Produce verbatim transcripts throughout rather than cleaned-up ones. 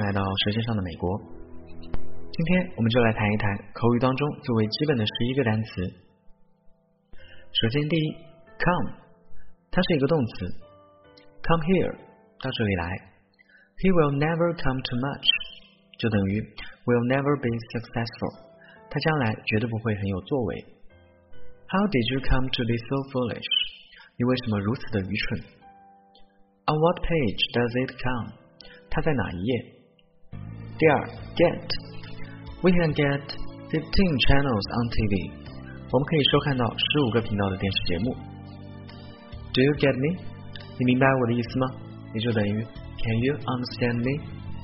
来到舌尖上的美国。今天我们就来谈一谈口语当中最为基本的十一个单词。首先第一 come， 它是一个动词 come here， 到这里来。 He will never come to much， 就等于 will never be successful， 他将来绝对不会很有作为。 How did you come to be so foolish， 你为什么如此的愚蠢。 On what page does it come， 它在哪一页。第二 get， We can get fifteen channels on T V， 我们可以收看到十五个频道的电视节目。 Do you get me， 你明白我的意思吗？也就等于 Can you understand me？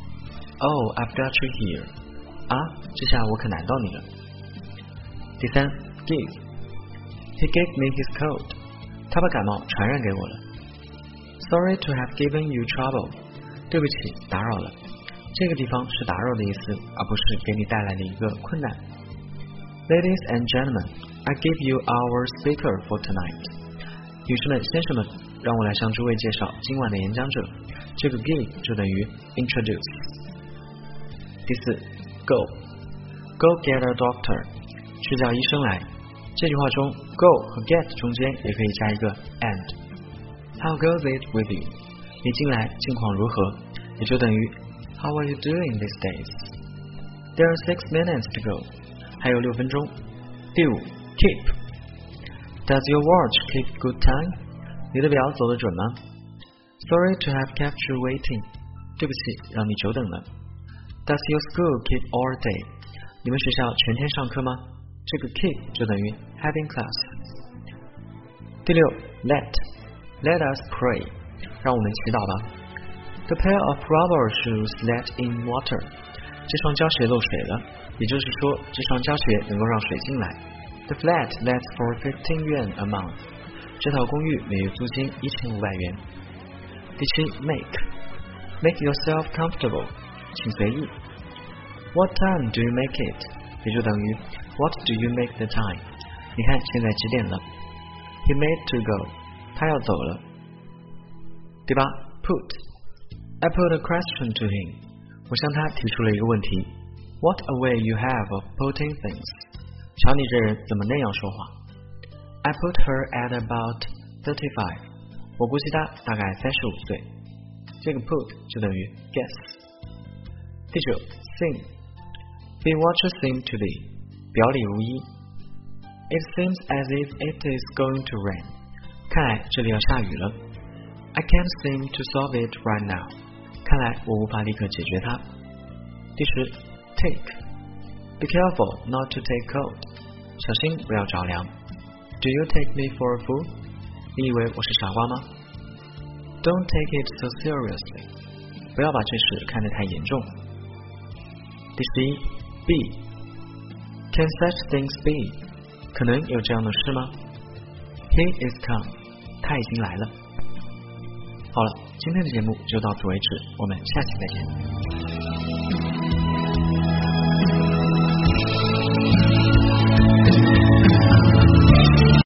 Oh, I've got you here， 啊，这下我可难到你了。第三 give， He gave me his cold， 他把感冒传染给我了。 Sorry to have given you trouble， 对不起打扰了，这个地方是打扰的意思，而不是给你带来的一个困难。 Ladies and gentlemen, I give you our speaker for tonight， 女士们先生们，让我来向诸位介绍今晚的演讲者。这个 give 就等于 introduce。 第四 go， Go get a doctor， 去叫医生来。这句话中 go 和 get 中间也可以加一个 and。How goes it with you？ 你近来近况如何？也就等于 How are you doing these days？ There are six minutes to go， 还有六分钟。第五 keep， Does your watch keep good time？ 你的表走得准吗？ Sorry to have kept you waiting， 对不起让你久等了。 Does your school keep all day？ 你们学校全天上课吗？这个 keep 就等于 having class。 第六 let，Let us pray， 让我们祈祷吧。 The pair of rubber shoes let in water， 这双胶鞋漏水了，也就是说这双胶鞋能够让水进来。 The flat lets for fifteen yuan a month， 这套公寓每月租金一千五百元。第七 make， Make yourself comfortable， 请随意。 What time do you make it？ 也就等于 What do you make the time？ 你看现在几点了。 He made to go，他要走了。第八 put， I put a question to him， 我向他提出了一个问题。 What a way you have of putting things， 瞧你这人怎么那样说话。 I put her at about thirty-five， 我估计她大概三十五岁。这个 put 就等于 guess。 第九 seem， Be what you seem to be， 表里如一。 It seems as if it is going to rain，看来这里要下雨了。 I can't seem to solve it right now， 看来我无法立刻解决它。第十 take， Be careful not to take cold， 小心不要着凉。 Do you take me for a fool？ 你以为我是傻瓜吗？ Don't take it so seriously， 不要把这事看得太严重。第十一 be， Can such things be？ 可能有这样的事吗？ He is come， 他已经来了。好了，今天的节目就到此为止，我们下期再见。